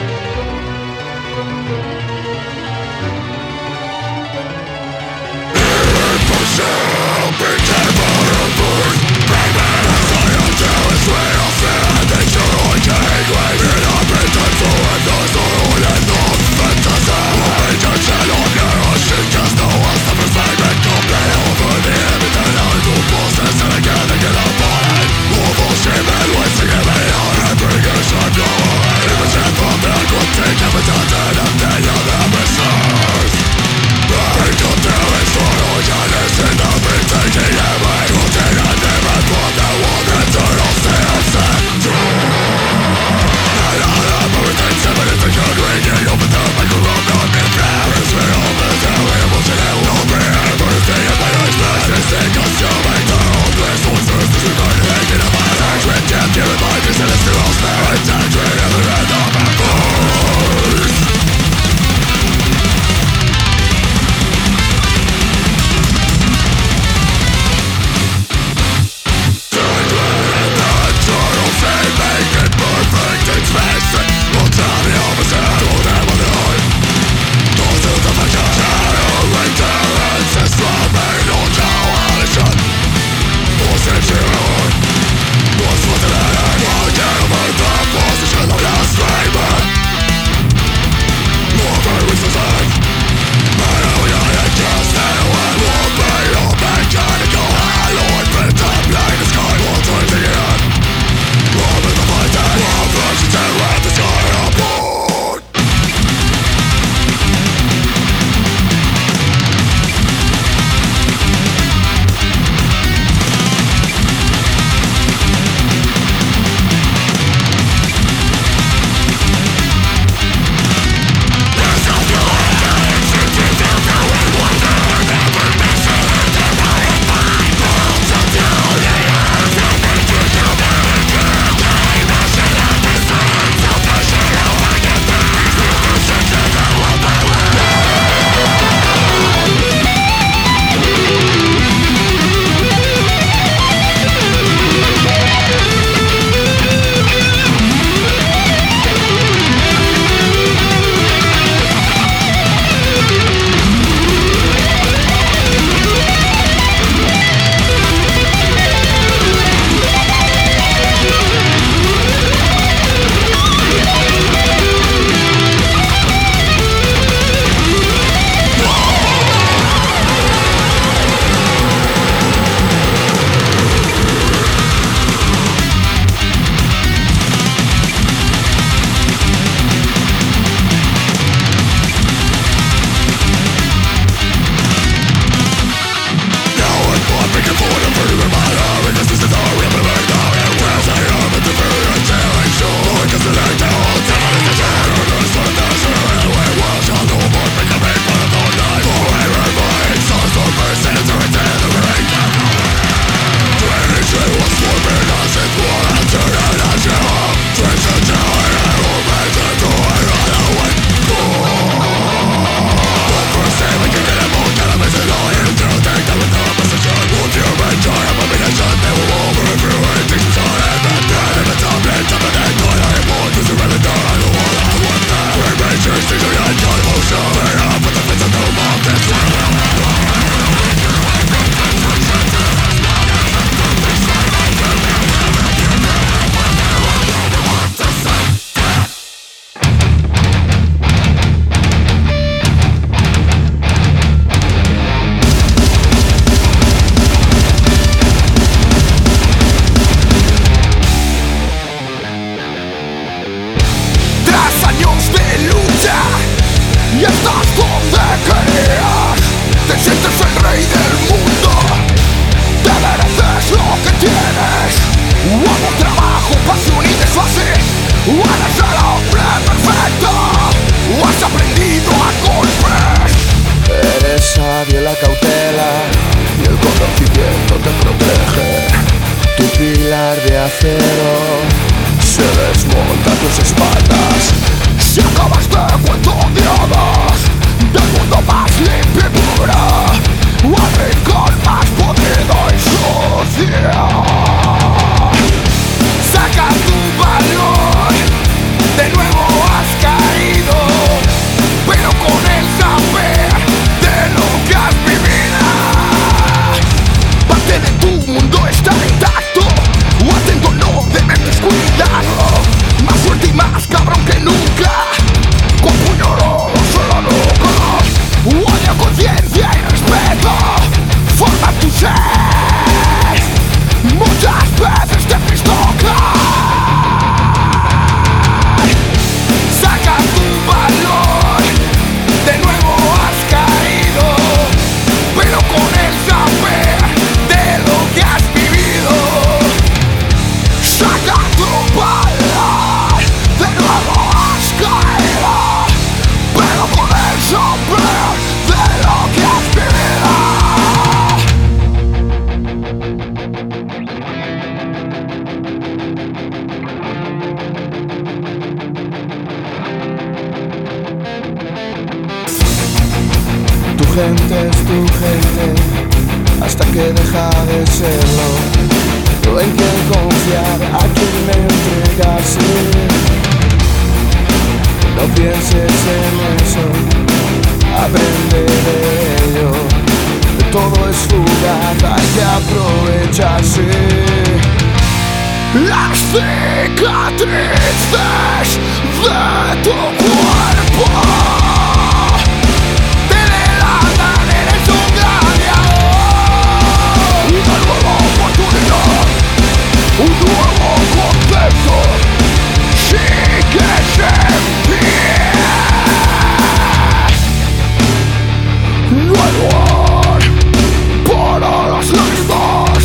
Saca tu valor. gente es tu gente, hasta que deja de serlo. No en quién confiar, a quién entregarse. No pienses en eso, aprende de ello. Todo es fugaz, hay que aprovecharse. Las cicatrices de tu cuerpo te delatan, eres un gladiador. Una nueva oportunidad, un nuevo concepto, sigues en pie. No hay lugar para las lágrimas,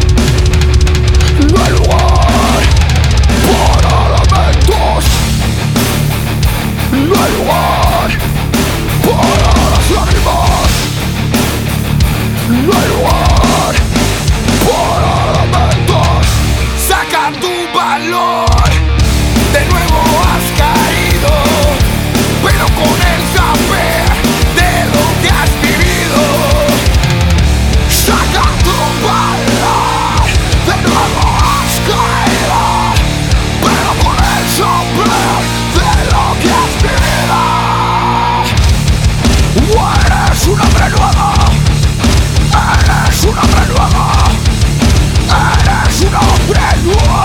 no hay lugar para lamentos, no hay lugar para las lágrimas, no hay lugar para lamentos. Saca tu valor, de nuevo has caído, pero con el saber de lo que has vivido. Saca tu valor, de nuevo has caído, pero con el saber de lo que has vivido. Eres un hombre nuevo, eres un hombre nuevo, eres un hombre nuevo.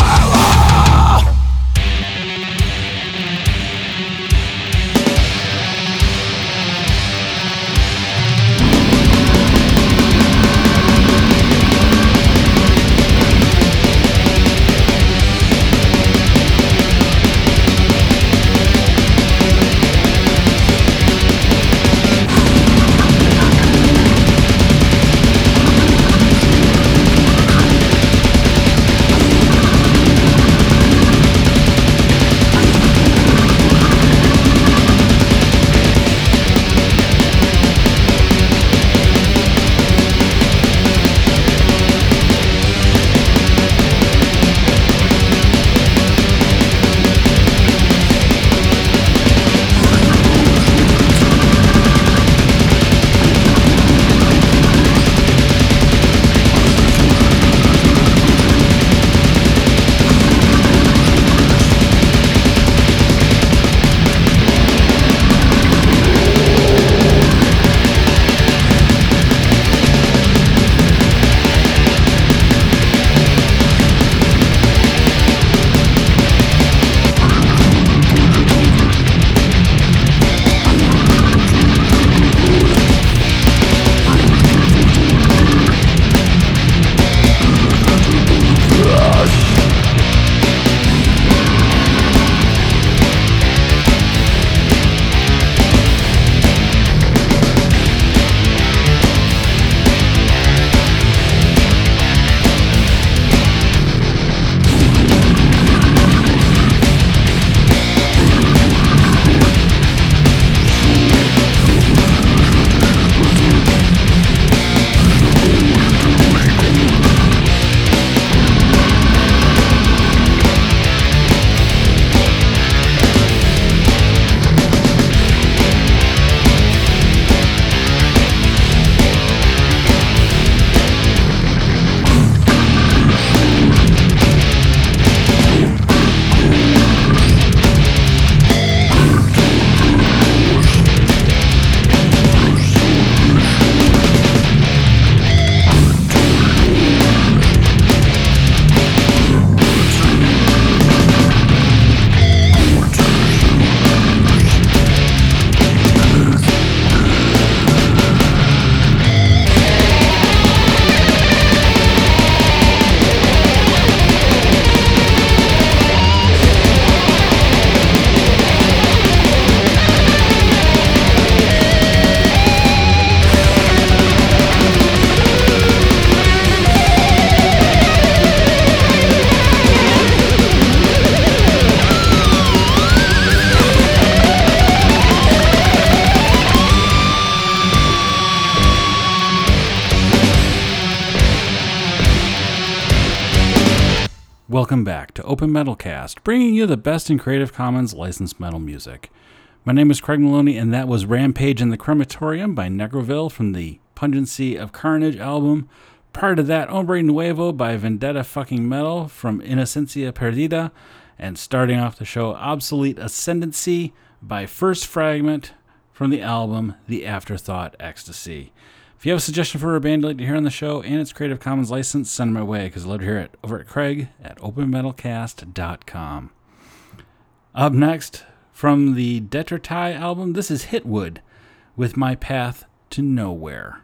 Welcome back to Open Metal Cast, bringing you the best in Creative Commons licensed metal music. My name is Craig Maloney, and that was Rampage in the Crematorium by Negroville from the Pungency of Carnage album. Prior to that, Hombre Nuevo by Vendetta Fucking Metal from Inocencia Perdida. And starting off the show, Obsolete Ascendancy by First Fragment from the album The Afterthought Ecstasy. If you have a suggestion for a band you'd like to hear on the show and it's Creative Commons license, send them my way, because I'd love to hear it over at Craig@openmetalcast.com. Up next, from the Detritai album, this is Hitwood with My Path to Nowhere.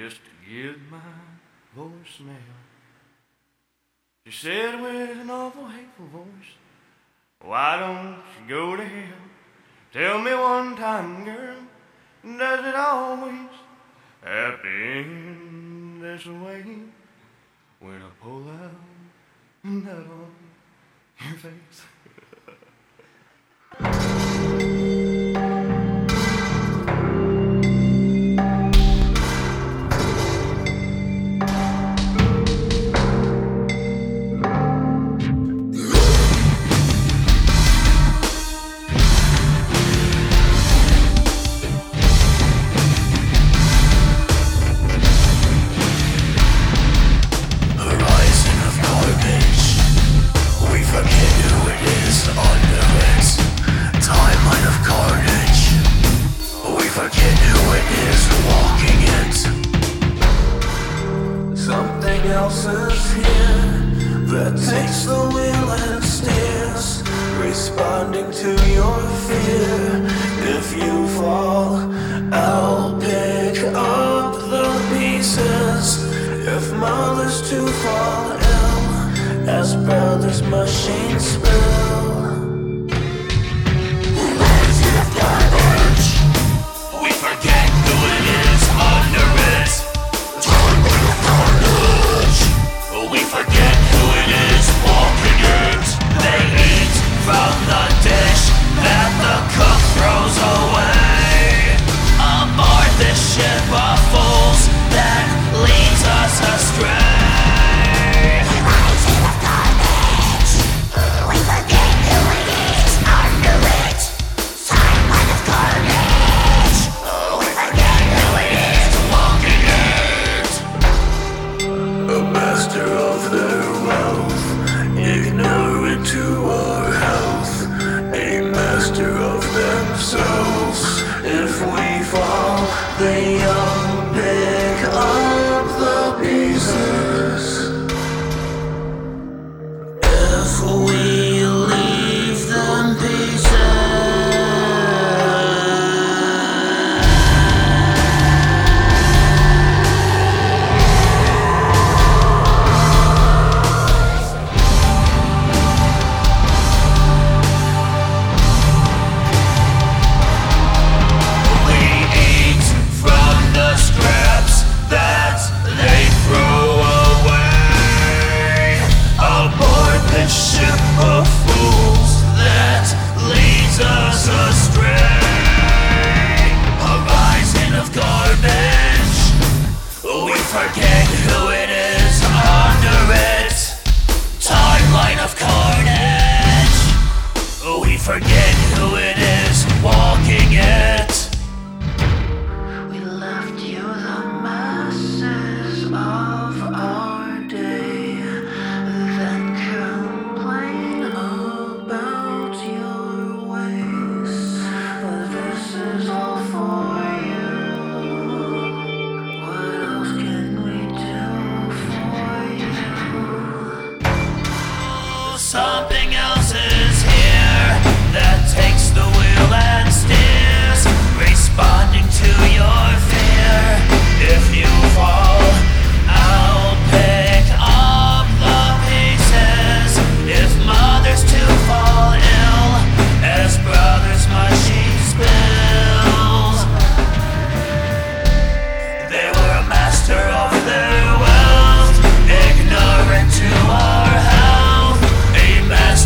just to give my voicemail. She said with an awful hateful voice, why don't you go to hell? Tell me one time, girl, does it always happen this way? When I pull out that on your face. Is here that takes the wheel and steers, responding to your fear. If you fall, I'll pick up the pieces. If mothers to fall ill, as brothers machines spill. We forget who it is under it. We forget who it is walking it. They eat from the dish that the cook throws away. Aboard this ship of fools that leads us astray. We rising of garbage. We forget who it is under it. Timeline of garbage. We forget who it is walking it. A master of their wealth, ignorant to our health, a master of themselves. If we fall, they all pick up the pieces. If we leave them pieces. Forget who it is under it. Timeline of carnage. We forget who it is walking it. We left you the masses of our day, then complain about your ways. But this is all for you. What else can we do for you? Something else is here that takes the wheel and steers, responding to your fear. If you fall, I'll pick up the pieces. If mothers to fall ill, as brothers machine spills. They were a master of their wealth, ignorant to our health, a master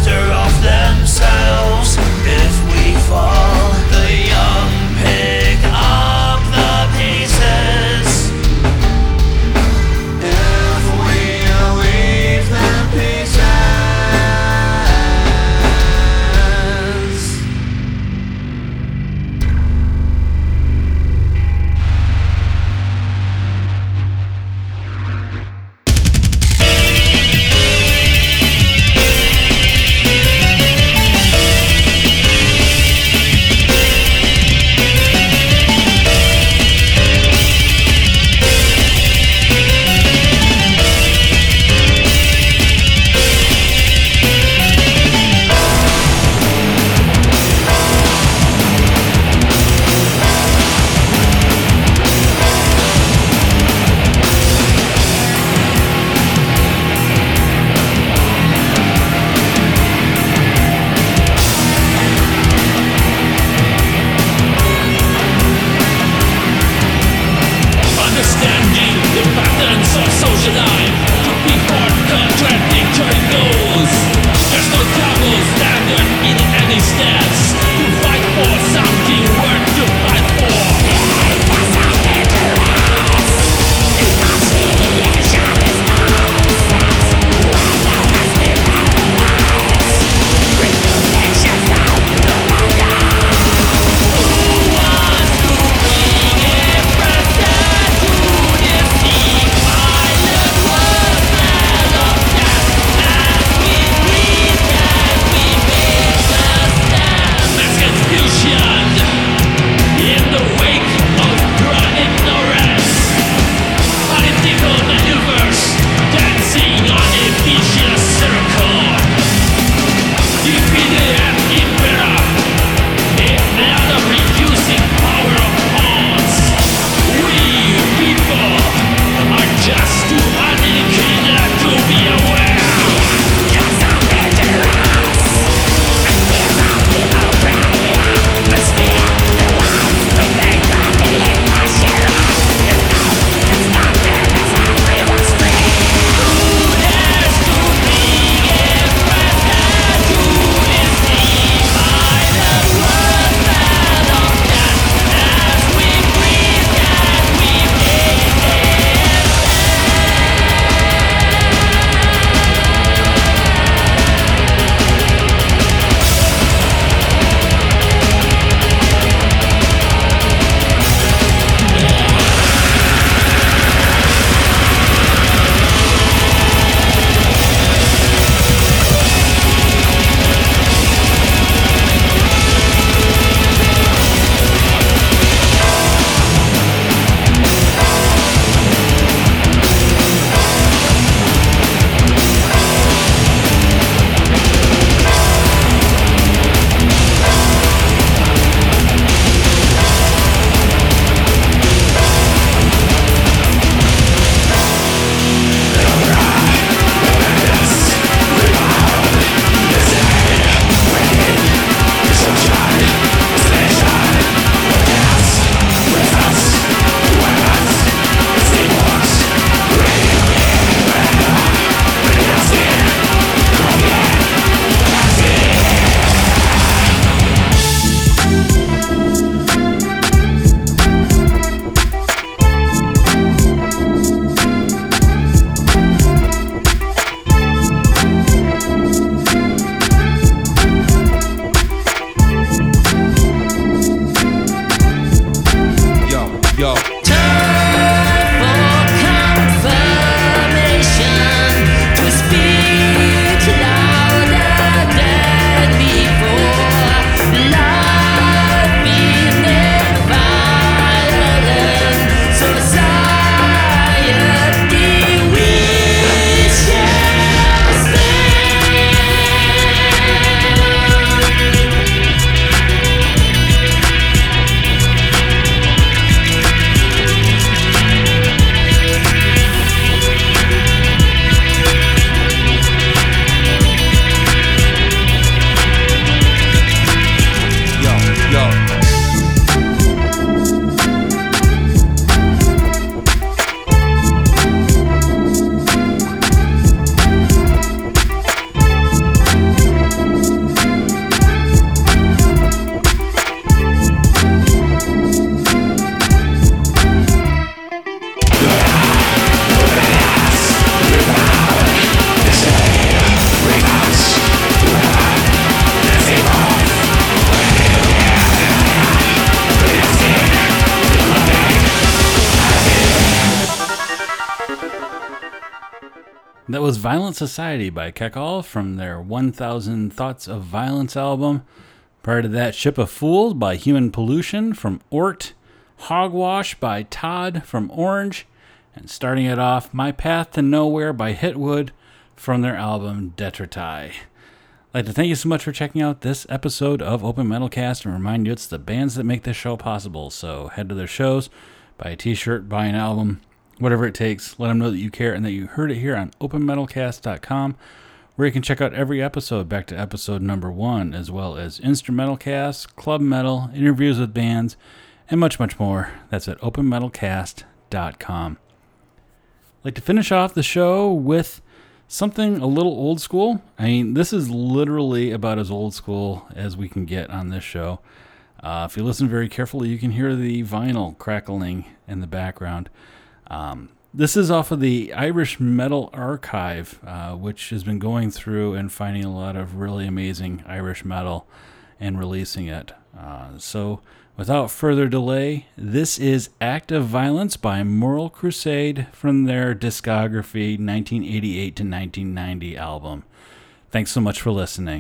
That was Violent Society by Kekal from their 1000 Thoughts of Violence album. Prior to that, Ship of Fools by Human Pollution from Ort. Hogwash by Todd from Orange. And starting it off, My Path to Nowhere by Hitwood from their album Detritai. I'd like to thank you so much for checking out this episode of Open Metal Cast and remind you it's the bands that make this show possible. So head to their shows, buy a t-shirt, buy an album, whatever it takes. Let them know that you care and that you heard it here on openmetalcast.com, where you can check out every episode back to episode number 1, as well as instrumental casts, club metal, interviews with bands, and much, much more. That's at openmetalcast.com. I'd like to finish off the show with something a little old school. I mean, this is literally about as old school as we can get on this show. If you listen very carefully, you can hear the vinyl crackling in the background. This is off of the Irish Metal Archive, which has been going through and finding a lot of really amazing Irish metal and releasing it. So without further delay, this is Act of Violence by Moral Crusade from their discography 1988 to 1990 album. Thanks so much for listening.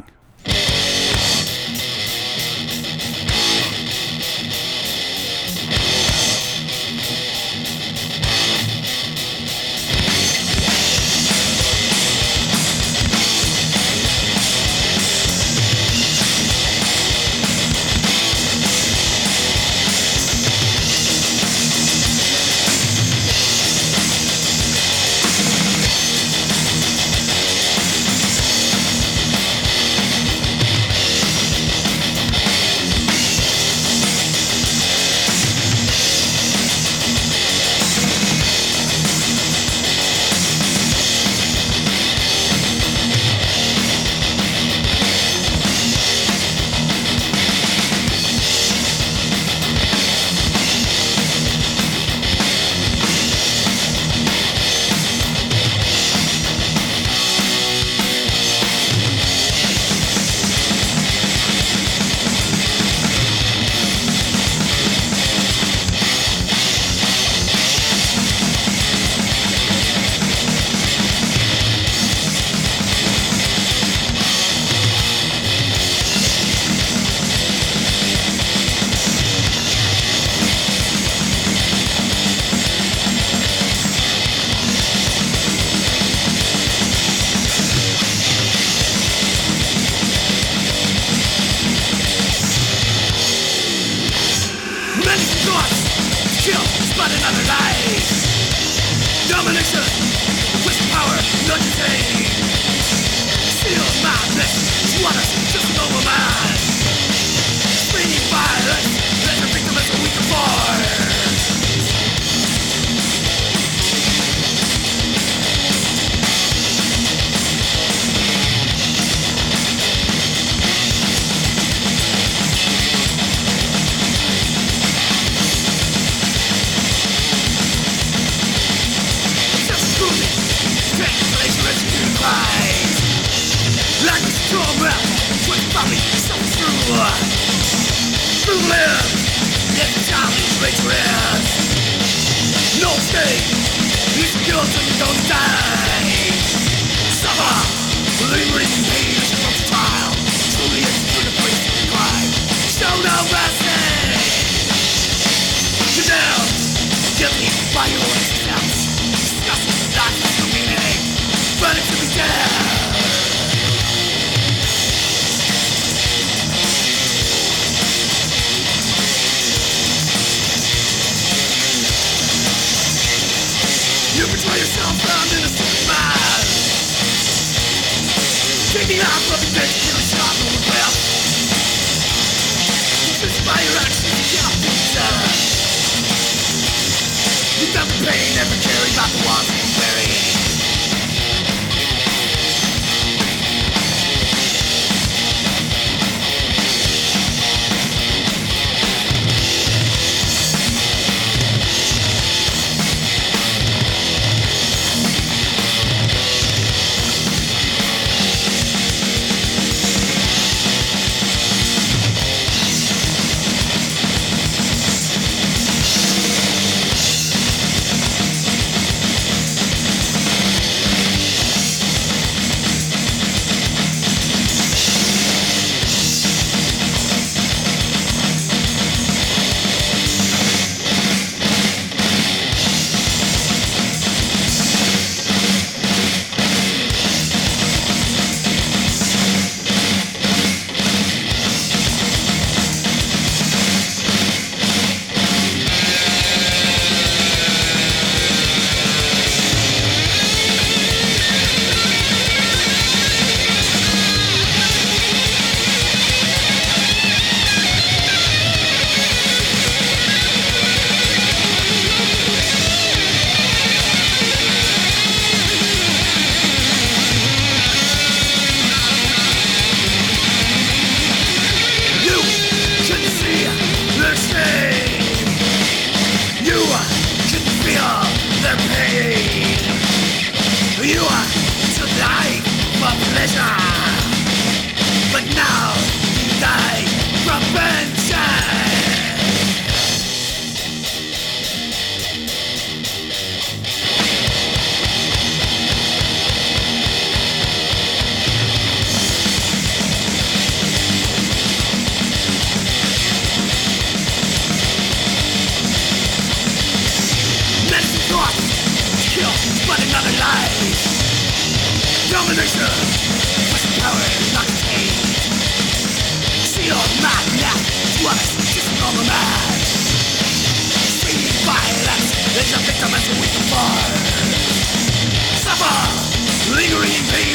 is a victim as we can find. Suffer, lingering in pain.